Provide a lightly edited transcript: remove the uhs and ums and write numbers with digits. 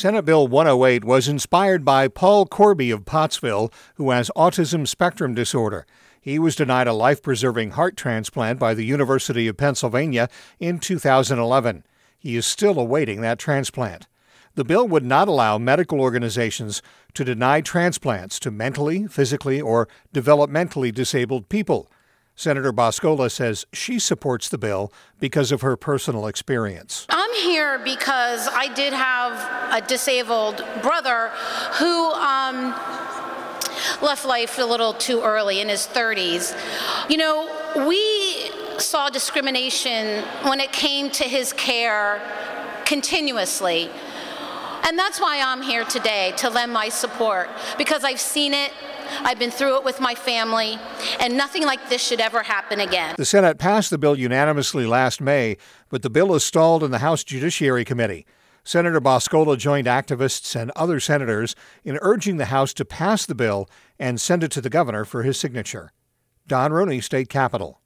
Senate Bill 108 was inspired by Paul Corby of Pottsville, who has autism spectrum disorder. He was denied a life-preserving heart transplant by the University of Pennsylvania in 2011. He is still awaiting that transplant. The bill would not allow medical organizations to deny transplants to mentally, physically, or developmentally disabled people. Senator Boscola says she supports the bill because of her personal experience. I'm here because I did have a disabled brother who left life a little too early in his 30s. You know, we saw discrimination when it came to his care continuously. And that's why I'm here today, to lend my support, because I've seen it, I've been through it with my family, and nothing like this should ever happen again. The Senate passed the bill unanimously last May, but the bill is stalled in the House Judiciary Committee. Senator Boscola joined activists and other senators in urging the House to pass the bill and send it to the governor for his signature. Don Rooney, State Capitol.